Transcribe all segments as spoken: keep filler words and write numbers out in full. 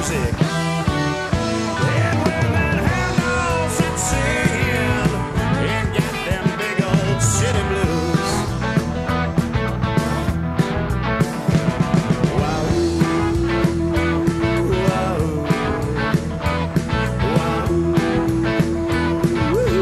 music. And when that hound dog sits singing and got them big old city blues. Wow, wow, wow, woo.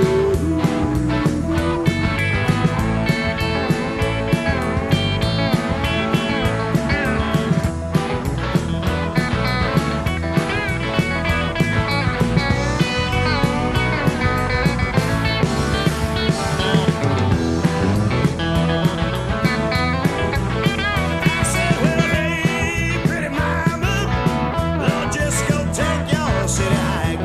I said, well, hey, pretty mama, Lord, just go take your city hike.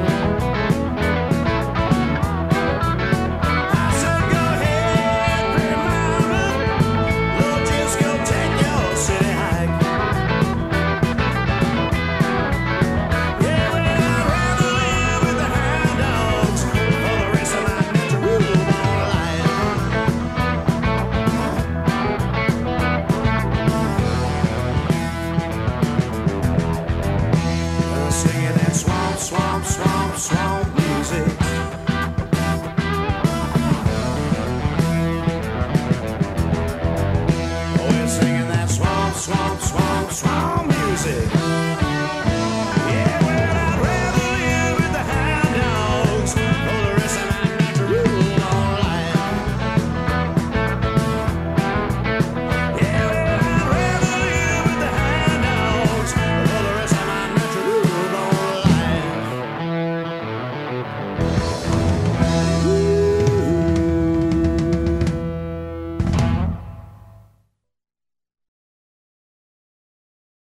I said, go ahead, pretty mama, Lord, just go take your city hike. Yeah, well, I'd rather live with the hound dogs for the rest of my natural born life. Singing that swamp, swamp, swamp, swamp music. We're singing that swamp, swamp, swamp, swamp music.